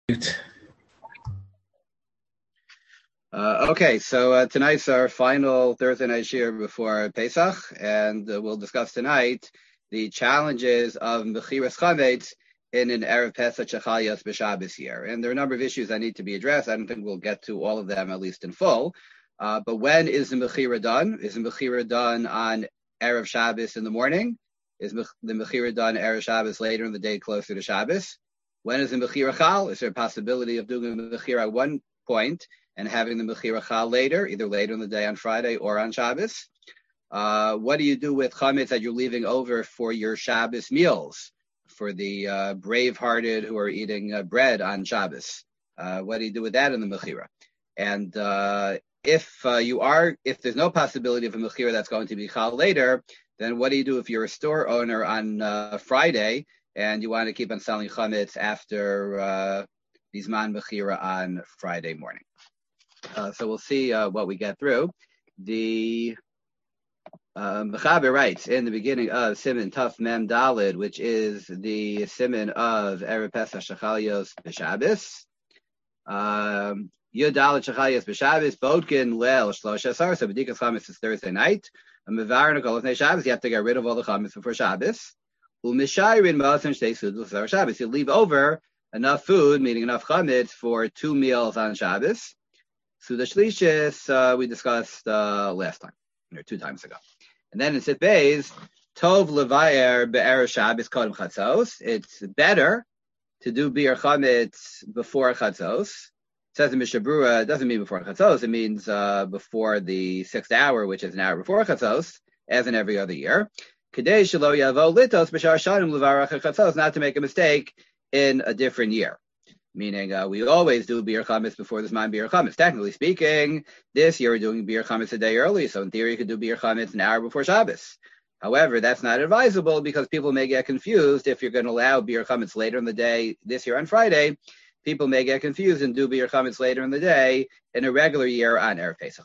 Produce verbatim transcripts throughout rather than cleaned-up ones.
Uh, okay, so uh, tonight's our final Thursday night shir before Pesach, and uh, we'll discuss tonight the challenges of Mechiras Chametz in an Erev Pesach Shechayos B'Shabbos year. And there are a number of issues that need to be addressed. I don't think we'll get to all of them, at least in full. Uh, but when is the Mechira done? Is the Mechira done on Erev Shabbos in the morning? Is the Mechira done Erev Shabbos later in the day, closer to Shabbos? When is the Mechira Chal? Is there a possibility of doing the Mechira at one point and having the Mechira Chal later, either later in the day on Friday or on Shabbos? Uh, what do you do with chametz that you're leaving over for your Shabbos meals, for the uh, brave-hearted who are eating uh, bread on Shabbos? Uh, what do you do with that in the Mechira? And uh, if uh, you are, if there's no possibility of a Mechira that's going to be Chal later, then what do you do if you're a store owner on uh, Friday and you want to keep on selling chametz after uh, Bizman Mechira on Friday morning? Uh, so we'll see uh, what we get through. The uh, Mechaber writes in the beginning of Siman Tuf Mem Dalid, which is the Siman of Erev Pesach Shechayos B'Shabbos. Um, Yud Dalid Shechayos B'Shabbos, Bodkin Leil Shlosh Asar, so B'dikas Chametz is Thursday night. A Mevar Nekol Lefnei Shabbos, you have to get rid of all the Chametz before Shabbos. U'Mishayrin Ma'asim Shtei Sudos L'Sar Shabbos, you leave over enough food, meaning enough Chametz, for two meals on Shabbos. So the Shlishis uh, we discussed uh, last time, or two times ago. And then in Sif Beis, Tov Levayer Be'erev Shabbos Kodem Chatzos. It's better to do Bir Chametz before Chatzos. It says in Mishnah Berurah, it doesn't mean before Chatzos, it means uh, before the sixth hour, which is an hour before Chatzos, as in every other year. Kadei Shelo Yavo Litos B'Shar Shanim Levarach Chatzos, not to make a mistake in a different year. Meaning, uh, we always do Bir Chametz before this man Bir Chametz. Technically speaking, this year we're doing Bir Chametz a day early, so in theory you could do Bir Chametz an hour before Shabbos. However, that's not advisable because people may get confused if you're going to allow Bir Chametz later in the day this year on Friday. People may get confused and do Bir Chametz later in the day in a regular year on Erev Pesach.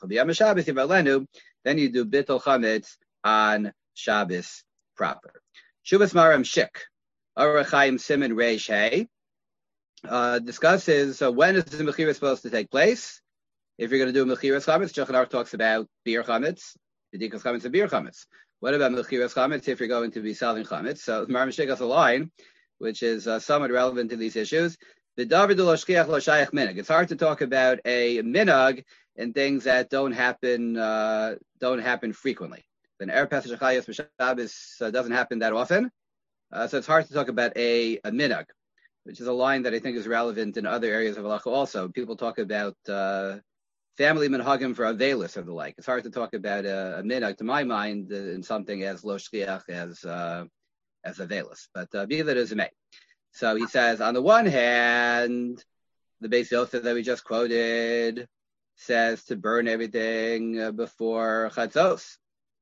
Then you do Bittul Chametz on Shabbos proper. Shuvas Maram Shik, Orach Chaim Siman Reish Hey. Uh, discusses uh, when is the Mechira supposed to take place. If you're going to do Mechiras Chametz, Shulchan Aruch talks about Bir Chametz, B'dikas Chametz and Bir Chametz. What about Mechiras Chametz if you're going to be selling Chametz? So Maram Shik has a line which is uh, somewhat relevant to these issues. The David lo shkiach lo shayach minhag. It's hard to talk about a minhag and things that don't happen uh, don't happen frequently. Then Erev Pesach Shechayos B'Shabbos uh, doesn't happen that often, uh, so it's hard to talk about a, a minhag, which is a line that I think is relevant in other areas of halacha also. People talk about uh, family minhagim for avelis or the like. It's hard to talk about a, a minhag, to my mind, uh, in something as lo shkiach as uh, as avelis. But uh, be that as it may. So he says, on the one hand, the Beis Yosef that we just quoted says to burn everything uh, before chatzos.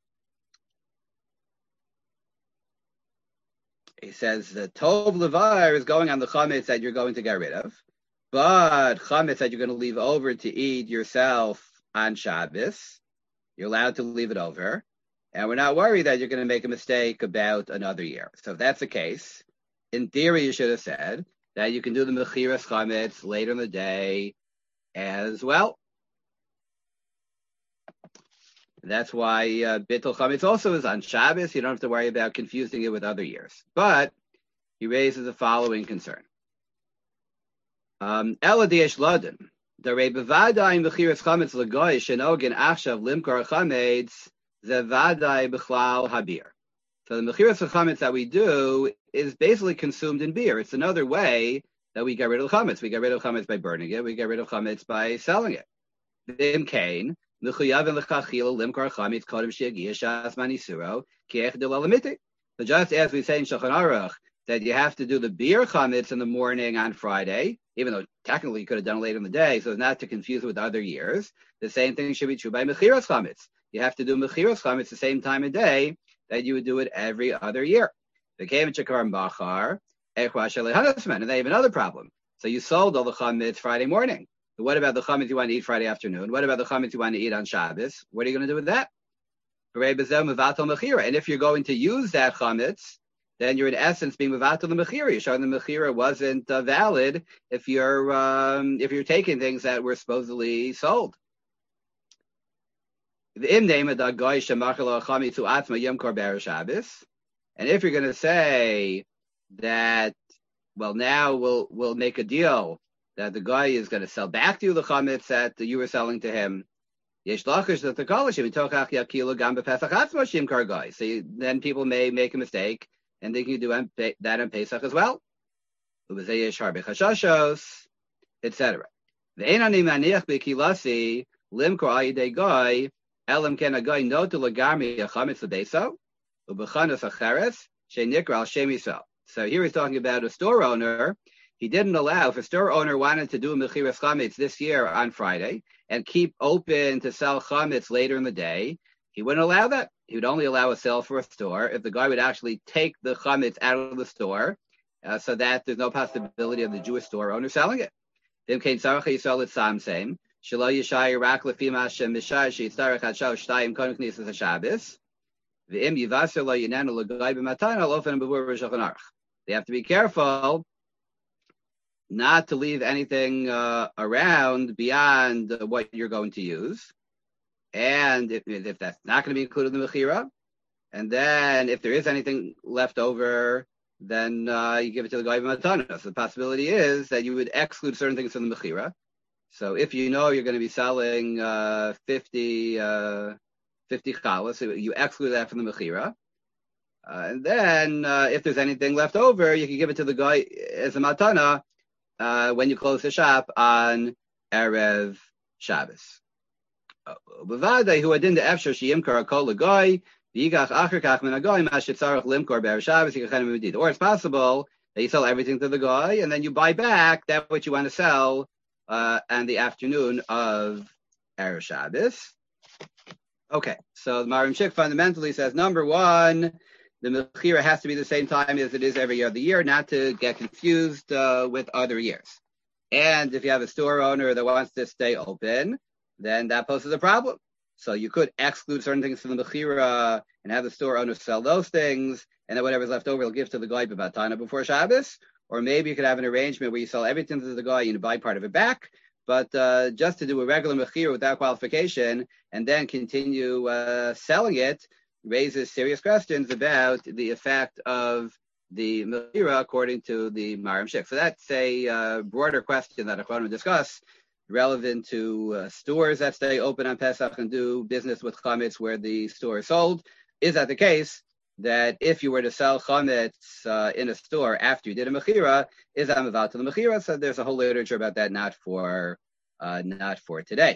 He says the Tov Levar is going on the chametz that you're going to get rid of, but chametz that you're going to leave over to eat yourself on Shabbos, you're allowed to leave it over, and we're not worried that you're going to make a mistake about another year. So if that's the case, in theory, you should have said that you can do the Mechiras Chametz later in the day as well. That's why uh, Bittul Chametz also is on Shabbos. You don't have to worry about confusing it with other years. But he raises the following concern. Ela diyesh laden. Darei bevadai Mechiras Chametz l'goy shenogin achshav limkar chametz zevadai b'chlal habir. So the Mechiras Chametz that we do is basically consumed in beer. It's another way that we get rid of chametz. We get rid of chametz by burning it. We get rid of chametz by selling it. Vim kain. So just as we say in Shulchan Aruch that you have to do the beer chametz in the morning on Friday, even though technically you could have done it later in the day, so as not to confuse it with other years, the same thing should be true by Mechiras Chametz. You have to do Mechiras Chametz the same time of day that you would do it every other year. And they have another problem. So you sold all the chametz Friday morning. But what about the chametz you want to eat Friday afternoon? What about the chametz you want to eat on Shabbos? What are you going to do with that? And if you're going to use that chametz then you're in essence being mevatel the mechira. You're showing the mechira wasn't uh, valid if you're um, if you're taking things that were supposedly sold. And if you're going to say that, well, now we'll we'll make a deal that the guy is going to sell back to you the chametz that you were selling to him. So you, then people may make a mistake and they can do that on Pesach as well. et cetera. Elam ken a guy no to lagarmi a chametz lebeso ubechanas acheres shenikra al shem Yisrael. So here he's talking about a store owner. He didn't allow, if a store owner wanted to do a mechiras chametz this year on Friday and keep open to sell chametz later in the day, he wouldn't allow that. He would only allow a sale for a store if the guy would actually take the chametz out of the store, uh, so that there's no possibility of the Jewish store owner selling it. Then kain sarach yisrael it sam same. Shelo yishai rak lefi ma shem mishai sheitzarech hashav shtayim konim knisas haShabbos. Ve'im yivaser lo yinenu l'gai b'matana lofen b'vur v'shulchan aruch. They have to be careful not to leave anything uh, around beyond uh, what you're going to use. And if, if that's not going to be included in the mechira, and then if there is anything left over, then uh, you give it to the guy b'matana. So the possibility is that you would exclude certain things from the mechira. So if you know you're going to be selling uh, fifty, uh, fifty chalas, so you exclude that from the mechira. Uh, and then uh, if there's anything left over, you can give it to the guy as a matana uh, when you close the shop on Erev Shabbos. B'vadai who adin the efshar sheyimkar kol l'goy v'yigach acher kach min hagoy ma'ashitzarach limkor b'Erev Shabbos yikachenim medid. Or it's possible that you sell everything to the guy and then you buy back that what you want to sell uh, on the afternoon of Erev Shabbos. Okay, so the Marim Shik fundamentally says, number one, the mechira has to be the same time as it is every other year, not to get confused uh, with other years. And if you have a store owner that wants to stay open, then that poses a problem. So you could exclude certain things from the mechira and have the store owner sell those things, and then whatever's left over, he'll give to the guy b'matana before Shabbos. Or maybe you could have an arrangement where you sell everything to the guy and you buy part of it back. But uh, just to do a regular mechira without qualification and then continue uh, selling it raises serious questions about the effect of the mechira according to the Marim Shik. So that's a uh, broader question that I want to discuss, relevant to uh, stores that stay open on Pesach and do business with chametz where the store is sold. Is that the case? That if you were to sell chametz uh, in a store after you did a mechira, is that mevatel to the mechira? So there's a whole literature about that, not for uh, not for today.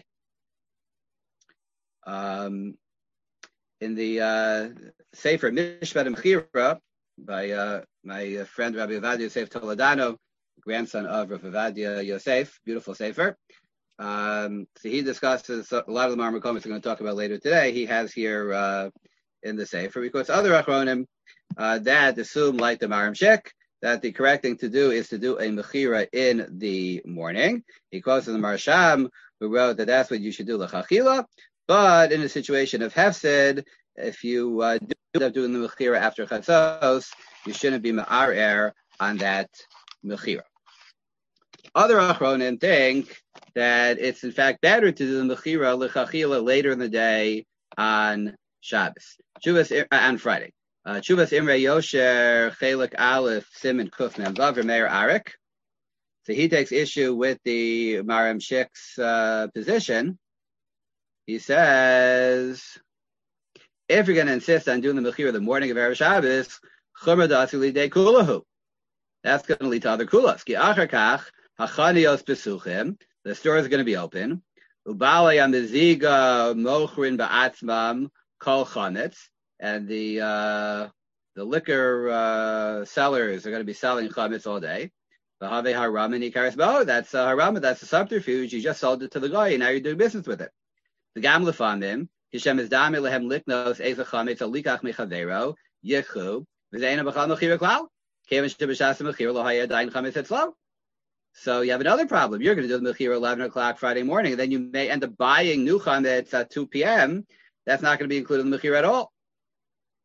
Um, in the uh, Sefer Mishpat Mechira by uh, my friend Rabbi Ovadia Yosef Toledano, grandson of Rav Ovadia Yosef, beautiful Sefer. Um, so he discusses a lot of the Marmar comments we're going to talk about later today. He has here uh, in the Sefer, because other Achronim uh, that assume, like the Marim Shik, that the correct thing to do is to do a mechira in the morning. He quotes in the Marsham, who wrote that that's what you should do, l'chachila. But in a situation of hefsed, if you uh, do end up doing the mechira after chatzos, you shouldn't be ma'arer on that mechira. Other Achronim think that it's in fact better to do the mechira l'chachila later in the day on Shabbos, Chuvas on Friday. Chuvas Imre Yosher Chelik Aleph Simon Kuf Mem Vav Meir Arik. So he takes issue with the Marim Shik's uh, position. He says, if you're going to insist on doing the mechira the morning of Erev Shabbos, Chumra Da'asu Lidei Kulahu. That's going to lead to other kulas. Ki Achar Kach Hachanios Besuchim. The store is going to be open. Ubalei Amiziga Mochrin Ba'atzmam Kol Chametz, and the uh, the liquor uh, sellers are going to be selling chametz all day. V'havei haramani kares. That's a haram. That's a subterfuge. You just sold it to the guy, and now you're doing business with it. The gam lefanim hishem is dami lehem liknos eza chametz alikach mechavero yichu v'zeina b'chal mechira klal kevin shebeshas mechira lo hayah dain chametz etzlo. So you have another problem. You're going to do the mechira eleven o'clock Friday morning, and then you may end up buying new chametz at two p.m. That's not going to be included in the mechira at all.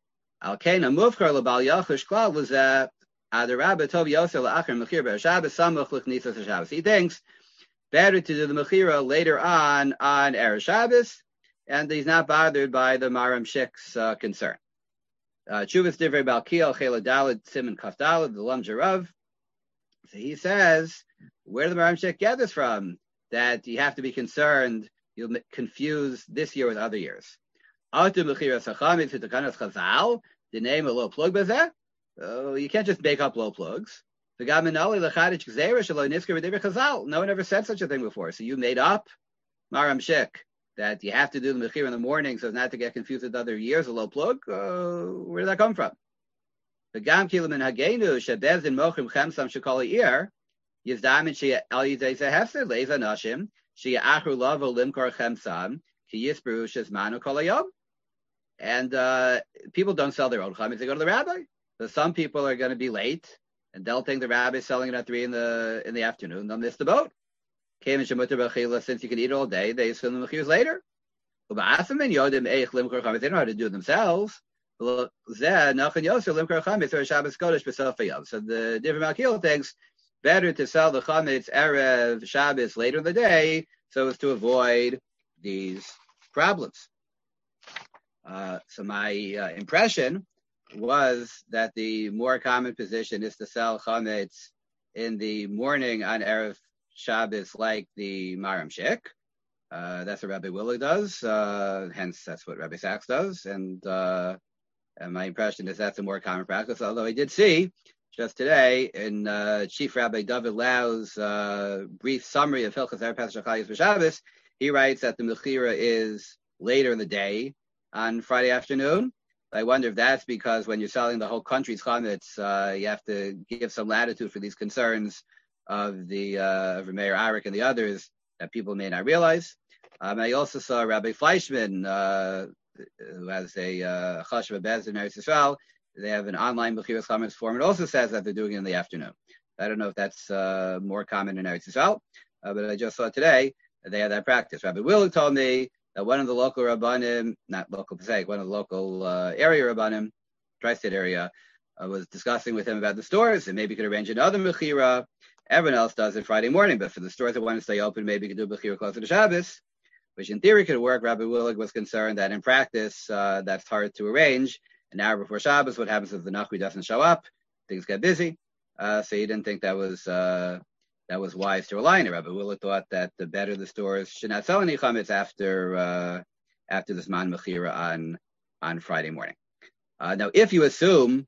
Al-Kaina Mufkar L'Bal Yachush Klal was that Adarabba Tov Yosef L'Achar Mechir Be'er Shabbos Samuch L'Chnisas Shabbos. He thinks better to do the Mechira later on on Erev Shabbos, and he's not bothered by the Maram Shik's uh, concern. Chuvas Divrei Balkiel Chela Daled Simon Kaf Daled the Lam Jarav. So he says, where did the Maram Shik get this from? That you have to be concerned, you'll confuse this year with other years. The name of low plug bazeh. Oh, you can't just make up low plugs. No one ever said such a thing before. So you made up Maram Shik that you have to do the Mechir in the morning so as not to get confused with other years of low plug. Uh, where did that come from? The Gam Kilim and Hagenu Shabez in Mochim Chamsam Shakali ear Yizdamin She El Yizay Sehefsed Leza Nashim She Achru Lavo Limkar Chamsam Ki Yisbru Shizmanu Kolayom. And uh, people don't sell their own chametz; they go to the rabbi. So some people are going to be late, and they'll think the rabbi is selling it at three in the in the afternoon. They'll miss the boat. Since you can eat all day, they assume the mechiras later. They don't know how to do it themselves. So the different Malkiel thinks better to sell the chametz erev Shabbos later in the day, so as to avoid these problems. Uh, so my uh, impression was that the more common position is to sell chametz in the morning on Erev Shabbos, like the Maram Shik. Uh, that's what Rabbi Willig does. Uh, hence, that's what Rabbi Sachs does. And, uh, and my impression is that's a more common practice. Although I did see just today in uh, Chief Rabbi David Lau's uh, brief summary of Hilchos Erev Pesach Shachayis B'Shabbos, he writes that the Mechira is later in the day on Friday afternoon. I wonder if that's because when you're selling the whole country's chametz, uh, you have to give some latitude for these concerns of the uh, of Meir Arik and the others that people may not realize. Um, I also saw Rabbi Fleischman, uh, who has a uh, Chashuv Bez in Eretz Yisrael. They have an online Mechiras chametz form. It also says that they're doing it in the afternoon. I don't know if that's uh, more common in Eretz Yisrael, uh, but I just saw today that they had that practice. Rabbi Willig told me that one of the local Rabbanim, not local per se, one of the local uh, area Rabbanim, tri-state area, uh, was discussing with him about the stores, and maybe could arrange another Mechira. Everyone else does it Friday morning, but for the stores that want to stay open, maybe you could do Mechira closer to Shabbos, which in theory could work. Rabbi Willig was concerned that in practice, uh, that's hard to arrange. An hour before Shabbos, what happens if the Nachri doesn't show up? Things get busy. Uh, so he didn't think that was... Uh, That was wise to rely on it. Rabbi Willig thought that the better the stores should not sell any chametz after uh, after this man mechira on on Friday morning. Uh, now, if you assume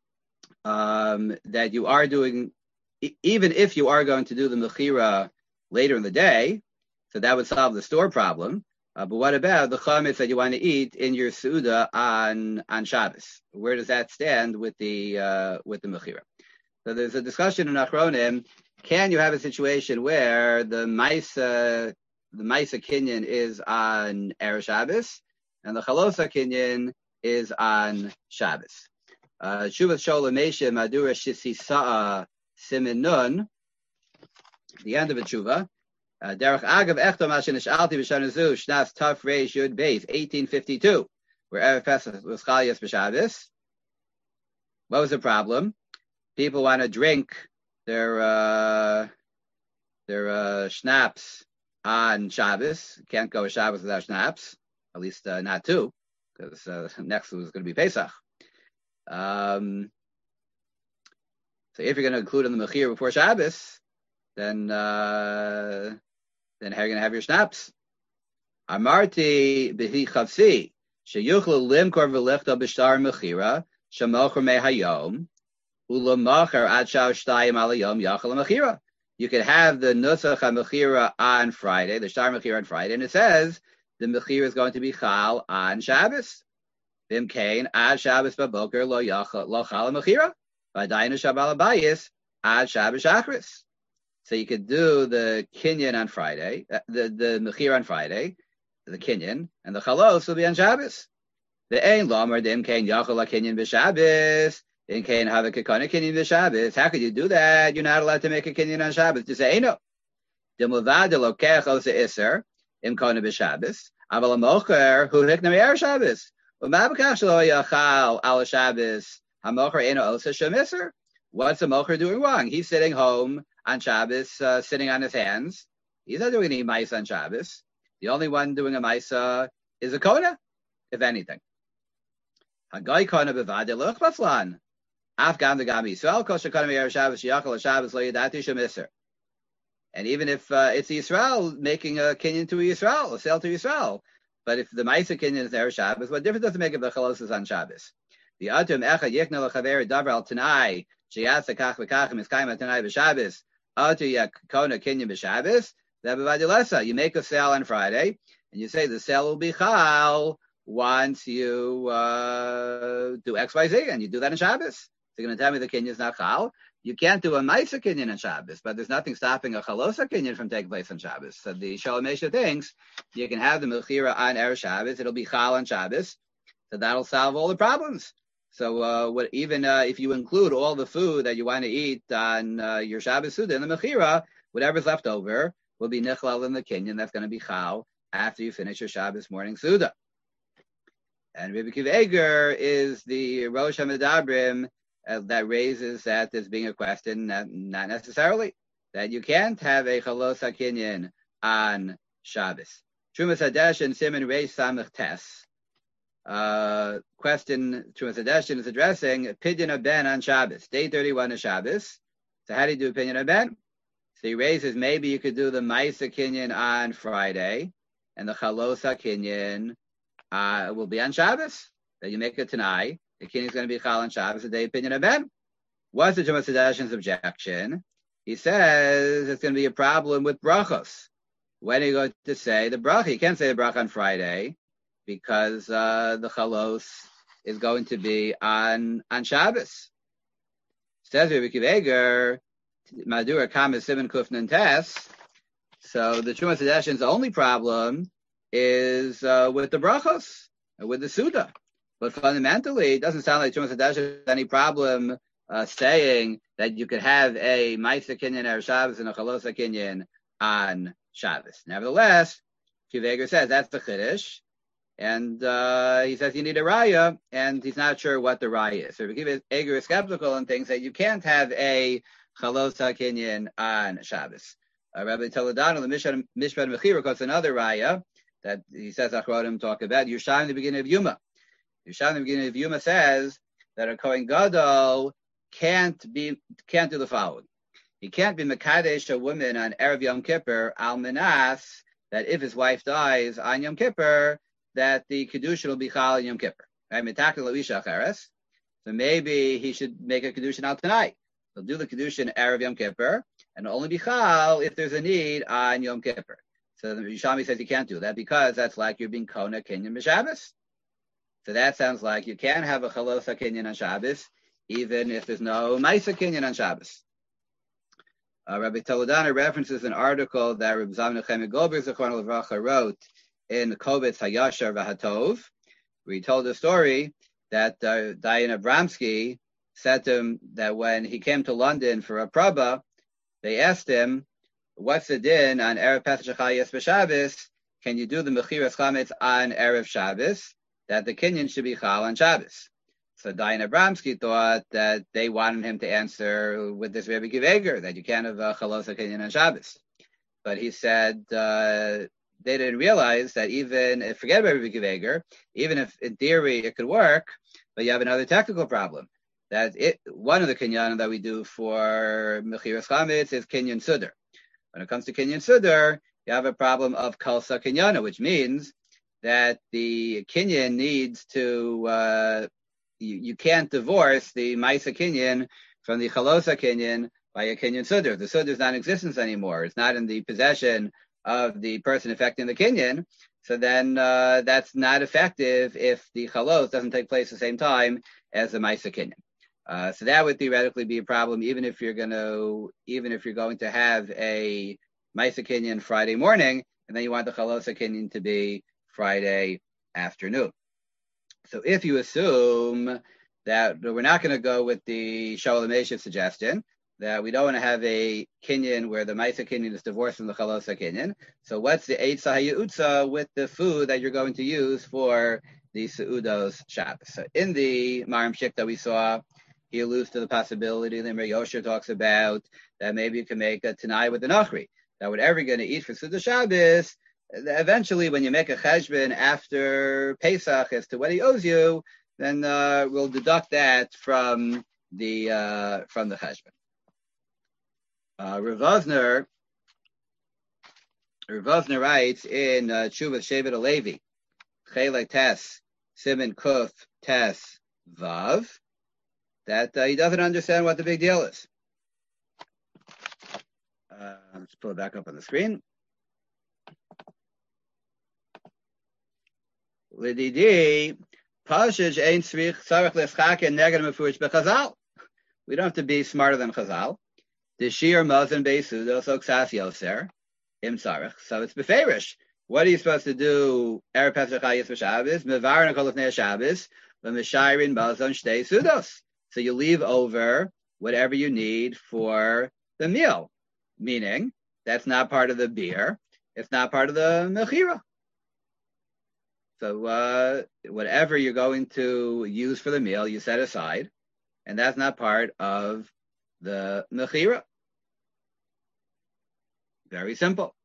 um, that you are doing, even if you are going to do the mechira later in the day, so that would solve the store problem. Uh, but what about the chametz that you want to eat in your seuda on on Shabbos? Where does that stand with the uh, with the mechira? So there's a discussion in Achronim. Can you have a situation where the Maisa, the Maisa Kinyan is on Erev Shabbos and the Chalosa Kinyan is on Shabbos? Shuvas Shola Mesha Madura Shisi Sa'a Simin Nun, the end of a tshuva. Derech Agav Echtom Ashin Shalti B'Shanazu Shnas Taf Reish Yud Beis eighteen fifty-two, where Erev Pesach was Chalias B'Shabbos. What was the problem? People want to drink their uh, their uh, schnapps on Shabbos. Can't go a Shabbos without schnapps, at least uh, not two, because uh, next was going to be Pesach. Um, so if you're going to include in the Mechir before Shabbos, then uh, then how are you going to have your schnapps? Amarti b'hi chavsi sheyuchlu limkor v'lichta b'shtar Mechira shemocher mehayom. You could have the Nusach HaMechira on Friday, the Shtar Mechira on Friday, and it says the Mechira is going to be Chal on Shabbos. Bim Kain, Ad Shabbos Baboker, Lo Chal Mechira, Vadainu Shabbal Abayis, Ad Shabbos Shachris. So you could do the Kinyan on Friday, uh, the, the Mechira on Friday, the Kinyan, and the Chalos will be on Shabbos. The Ein Lomer, Dim Kain, Yachal HaKinyan B'Shabbos. In Kain have a Kekana Kinyan B'Shabbos. How could you do that? You're not allowed to make a Kinyan on Shabbos. Just say, no. Demuvad delokech osa iser im Kona B'Shabbos. Aval amocher hu hikna me'er Shabbos. What's the mocher doing wrong? He's sitting home on Shabbos, uh, sitting on his hands. He's not doing any maisa on Shabbos. The only one doing a maisa is a kona, if anything. Hagai kona bevade loch baflan. Afghan the gami. So al kol shekona me'er Shabbos yachal Shabbos lo yadati shemiser. And even if uh, it's Yisrael making a kinyan to a Yisrael, a sale to Yisrael, but if the Maisa kinyan is there Shabbos, what difference does it make if the chalos is on Shabbos? The atum echad yikna lechaver davar al tanai sheyasa kach v'kachim is kaima tanai b'Shabbos atu yakona kinyan b'Shabbos. That b'vadilesa, you make a sale on Friday, and you say the sale will be chal once you uh, do X Y Z, and you do that on Shabbos. So you're going to tell me the kinyan is not chal. You can't do a Maisa kinyan on Shabbos, but there's nothing stopping a Chalosa kinyan from taking place on Shabbos. So the Shalom Esha thinks you can have the Mechira on Erev Shabbos, it'll be Chal on Shabbos, so that'll solve all the problems. So uh, what, even uh, if you include all the food that you want to eat on uh, your Shabbos Suda in the Mechira, whatever's left over will be Nichlal in the kinyan, that's going to be Chal after you finish your Shabbos morning Suda. And Rabbi Akiva Eiger is the Rosh HaMedabrim, Uh, that raises that as being a question, not, not necessarily, that you can't have a chalos hakinyan on Shabbos. Trumas Hadeshin Siman Reish Samach Tes. Uh, question Trumas Hadeshin is addressing Pidyon Ben on Shabbos, day thirty-one of Shabbos. So how do you do Pidyon Ben? So he raises maybe you could do the Maisa kinyan on Friday, and the chalos hakinyan uh, will be on Shabbos. That you make it tonight. The kinyan is going to be chal on Shabbos, the day opinion of Ben. What's the Trumas Hadeshin's objection? He says it's going to be a problem with brachos. When are you going to say the bracha? You can't say the bracha on Friday because uh, the chalos is going to be on, on Shabbos. Says Rabbi Akiva Eiger, Madura Kama Simon Kufnan Tes. So the Trumas Hadeshin's only problem is uh, with the brachos, with the Suda. But fundamentally, it doesn't sound like Trumas Hadeshin has any problem uh, saying that you could have a Maisa kinyan or Shabbos and a Chalosa kinyan on Shabbos. Nevertheless, Akiva Eiger says that's the Chiddush, and uh, he says you need a raya, and he's not sure what the raya is. So Akiva Eiger is skeptical and thinks that you can't have a Chalosa kinyan on Shabbos. Uh, Rabbi Toledano, the Mishpat Mechira, quotes another raya that he says Achronim talk about. Yerushalmi in the beginning of Yuma. Yerushalmi in the beginning of Yuma says that a Kohen Gadol can't be can't do the following. He can't be Mekadesh a woman on Erev Yom Kippur al Menas, that if his wife dies on Yom Kippur, that the Kedushin will be Chal on Yom Kippur. Right? So maybe he should make a Kedushin out tonight. He'll do the Kedushin Erev Yom Kippur, and it'll only be Chal if there's a need on Yom Kippur. So the Yerushalmi says you can't do that because that's like you're being Kona Kinyan B'Shabbos. So that sounds like you can have a Chalosa Kinyan on Shabbos, even if there's no Maisa Kinyan on Shabbos. Uh, Rabbi Toledano references an article that Rabbi Zalman Nechemia Goldberg Zechron Levracha wrote in Kovetz Hayashar V'Hatov, where he told the story that uh, Dayan Abramsky said to him that when he came to London for a praba, they asked him, what's the din on Erev Pesach Shachayas B'Shabbos? Can you do the Mechiras Chametz on Erev Shabbos? That the Kinyan should be Chal on Shabbos. So Dayan Abramsky thought that they wanted him to answer with this Rabbi Akiva Eiger, that you can't have a Chalosa Kinyan on Shabbos. But he said uh, they didn't realize that even, if, forget about Rabbi Akiva Eiger, even if in theory it could work, but you have another technical problem. That it one of the Kinyan that we do for Mechiras Chametz is Kinyan Sudar. When it comes to Kinyan Sudar, you have a problem of Kalsa Kinyana, which means that the Kinyan needs to, uh, you, you can't divorce the Maisa Kinyan from the Chalosa Kinyan by a Kinyan Sudar. The Sudar is not in existence anymore. It's not in the possession of the person affecting the Kinyan. So then uh, that's not effective if the Chalos doesn't take place at the same time as the Maisa Kinyan. Uh, so that would theoretically be a problem, even if you're going to, even if you're going to have a Maisa Kinyan Friday morning, and then you want the Chalosa Kinyan to be Friday afternoon. So if you assume that we're not going to go with the Shalom Esha suggestion, that we don't want to have a Kinyan where the Maisa Kinyan is divorced from the Chalosa Kinyan, so what's the Eitza HaYeutza with the food that you're going to use for the Seudos Shabbos. So in the Marim Shik that we saw, he alludes to the possibility that Mir Yosher talks about that maybe you can make a Tanai with the Nachri. That whatever you're going to eat for Seudos Shabbos, eventually when you make a cheshbon after Pesach as to what he owes you, then uh, we'll deduct that from the uh, from the cheshbon. Uh, Rav Vosner, Rav Vosner writes in uh, Tshuvas Shevet HaLevi, Chelek Tes, Siman Kuf Tes Vav, that uh, he doesn't understand what the big deal is. Uh, let's pull it back up on the screen. Lididi, Pashaj Ein Tzrich Tzarech Leschake Neged Mefurish BeChazal. We don't have to be smarter than Chazal. The Shir Mazen Beisudos Oksas Yoser Im Tzarech. So it's beferish. What are you supposed to do? Erev Pesach Hayis B'Shabbos, Mevarin Kol Lefnei Shabbos, V'Meshayrin Mazon Shtei Sudos. So you leave over whatever you need for the meal. Meaning, that's not part of the beer. It's not part of the mechira. So uh, whatever you're going to use for the meal, you set aside, and that's not part of the mechira. Very simple.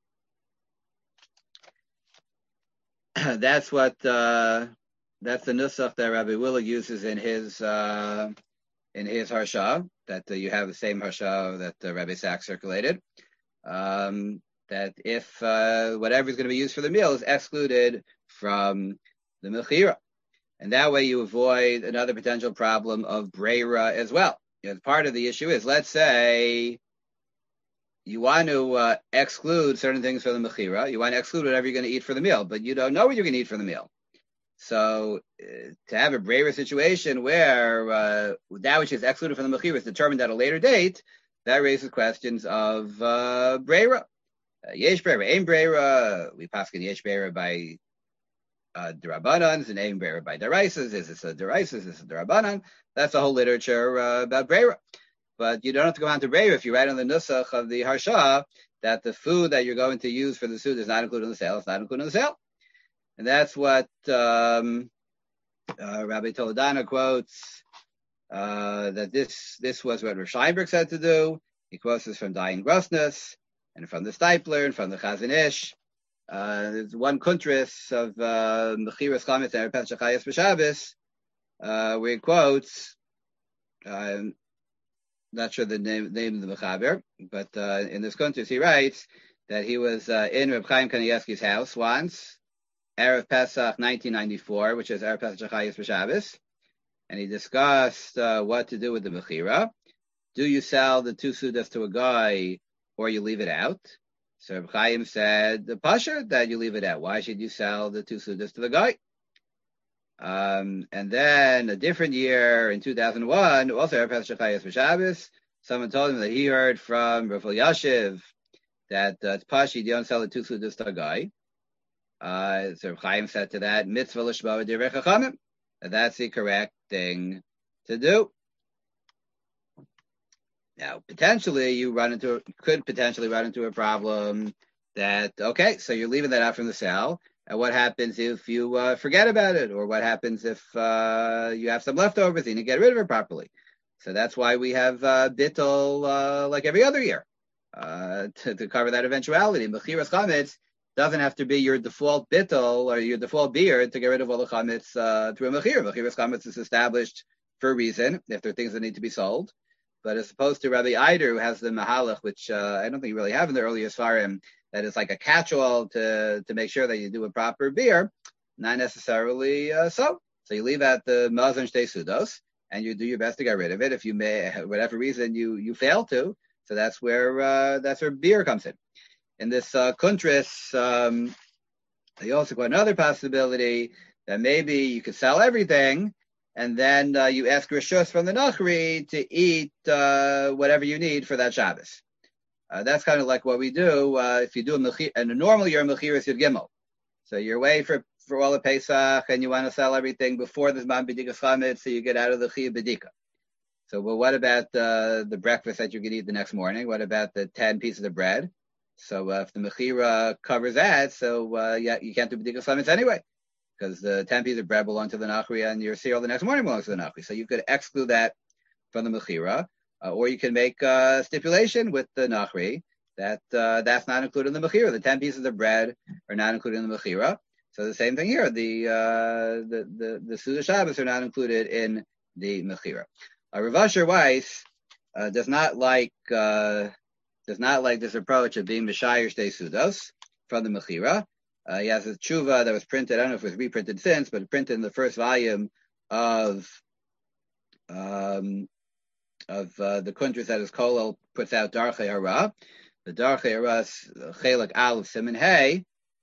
That's what uh, that's the nusach that Rabbi Willa uses in his uh, in his harsha. That uh, you have the same harsha that uh, Rabbi Sachs circulated. Um, that if uh, whatever is going to be used for the meal is excluded from the mechira, and that way you avoid another potential problem of breira as well. You know, part of the issue is, let's say you want to uh, exclude certain things from the mechira, you want to exclude whatever you're going to eat for the meal, but you don't know what you're going to eat for the meal. So uh, to have a breira situation where uh, that which is excluded from the mechira is determined at a later date, that raises questions of uh, breira. Uh, yesh breira, aim breira. We paskin yesh breira by uh, derabanans and aim breira by deraisas. Is this a deraisas? Is this a derabanan? That's the whole literature uh, about breira. But you don't have to go on to breira if you write on the nusach of the harsha that the food that you're going to use for the suit is not included in the sale. It's not included in the sale, and that's what um, uh, Rabbi Toledano quotes. Uh, that this this was what Rav Steinberg said to do. He quotes this from Dayan Grossness and from the Stipler and from the Chazon Ish. Uh, there's one kuntris of Mechiras Chametz and Erev Pesach Hayis B'Shabbos, uh, where he quotes. I'm not sure the name name of the Mechaber, but uh, in this kuntris he writes that he was uh, in Reb Chaim Kanievsky's house once, Erev Pesach nineteen ninety-four, which is Erev Pesach Hayis B'Shabbos. And he discussed uh, what to do with the mechira. Do you sell the two sudas to a guy, or you leave it out? So Reb Chaim said, the pasha that you leave it out. Why should you sell the two sudas to the guy? Um, and then a different year, in two thousand one, also Erev Pesach Hayis B'Shabbos, someone told him that he heard from Rav Elyashiv that uh, it's pasha, you don't sell the two sudas to a guy. Uh, so Reb Chaim said to that, mitzvah l'shma v'direi chachamim. That's the correct thing to do. Now, potentially, you run into could potentially run into a problem that okay, so you're leaving that out from the sale, and what happens if you uh, forget about it, or what happens if uh, you have some leftovers and you get rid of it properly? So that's why we have uh, bittul uh, like every other year uh, to, to cover that eventuality. Mechiras chametz doesn't have to be your default bittul or your default beer to get rid of all the chametz uh, through a mechira. Mechiras chametz is established for a reason, if there are things that need to be sold. But as opposed to Rabbi Eider, who has the mahalach, which uh, I don't think you really have in the earlier Sfarim, that is like a catch-all to, to make sure that you do a proper beer, not necessarily uh, so. So you leave out the mazon shtei sudos, and you do your best to get rid of it. If you may, whatever reason you, you fail to, so that's where uh, that's where beer comes in. In this uh, kuntris, um, they also got another possibility that maybe you could sell everything, and then uh, you ask rishus from the nachri to eat uh, whatever you need for that Shabbos. Uh, that's kind of like what we do uh, if you do a mechir, and normally you're a mechiras yud gimel. So you're away for for all the Pesach, and you want to sell everything before the Zman B'dikas Chametz, so you get out of the Chiyuv B'dika. So, well, what about uh, the breakfast that you can eat the next morning? What about the ten pieces of bread? So uh, if the Mechira covers that, so uh, yeah, you can't do B'dikas Chametz anyway. because the ten pieces of bread belong to the Nachri and your cereal the next morning belongs to the Nachri. So you could exclude that from the Mechira, uh, or you can make a stipulation with the Nachri that uh, that's not included in the Mechira. The ten pieces of bread are not included in the Mechira. So the same thing here. The uh, the the the Suda Shabbos are not included in the Mechira. Uh, Rav Asher Weiss uh, does not like uh, does not like this approach of being Mishayir Shtei Sudos from the Mechira. Uh, he has a tshuva that was printed. I don't know if it was reprinted since, but printed in the first volume of um, of uh, the countries that his Kolel puts out Darchei Hara. The Darchei Hara Chelek Aleph Siman Hey.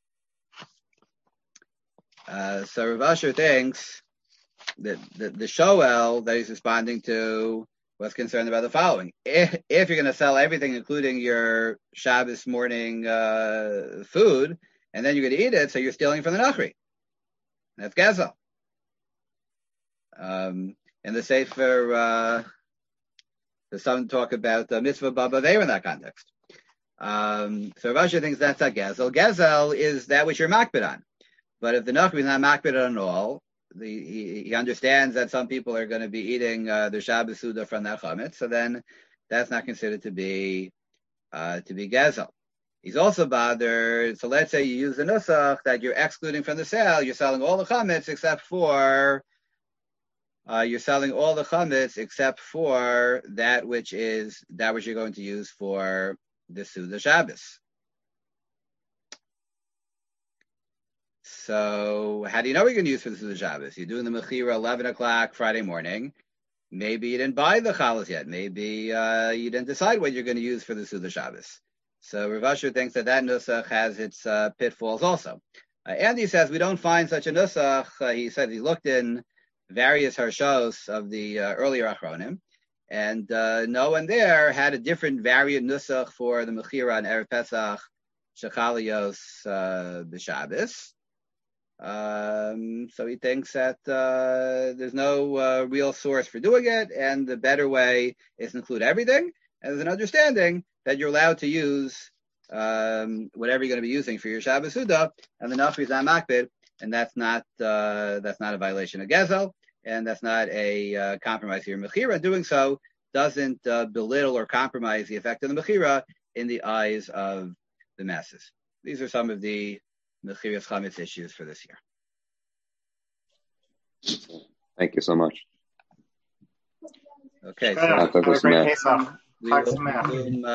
Uh, so Rav Asher thinks that the, the Shoel that he's responding to was concerned about the following: if, if you're going to sell everything, including your Shabbos morning uh, food, and then you're going to eat it, so you're stealing from the Nachri. That's Gezel. Um, in the Sefer, uh, there's some talk about uh, Mitzvah Baba Veir in that context. Um, so Rav Asher thinks that's a Gezel. Gezel is that which you're makbid on. But if the Nachri is not makbid on all, the, he, he understands that some people are going to be eating uh, their Shabbos Suda from that chametz, so then that's not considered to be uh, to be Gezel. He's also bothered. So let's say you use the nusach that you're excluding from the sale. You're selling all the chametz except for uh, you're selling all the chametz except for that which is that which you're going to use for the Suda Shabbos. So how do you know what you're going to use for the Suda Shabbos? You're doing the Mechira eleven o'clock Friday morning. Maybe you didn't buy the chalas yet. Maybe uh, you didn't decide what you're going to use for the Suda Shabbos. So Rav Asher thinks that that nusach has its uh, pitfalls also. Uh, Andy says we don't find such a nusach. Uh, he said he looked in various harshos of the uh, earlier achronim, and uh, no one there had a different variant nusach for the Mechira and Erev Pesach Shechalios uh, b'Shabbos. Um, so he thinks that uh, there's no uh, real source for doing it, and the better way is to include everything. And there's an understanding that you're allowed to use um, whatever you're going to be using for your Shabbos Suda, and the Nachri is not makbid, and that's not uh, that's not a violation of Gezel, and that's not a uh, compromise here. Mechira doing so doesn't uh, belittle or compromise the effect of the Mechira in the eyes of the masses. These are some of the Mechiras Chametz issues for this year. Thank you so much. Okay. So Have a great Pesach. we will,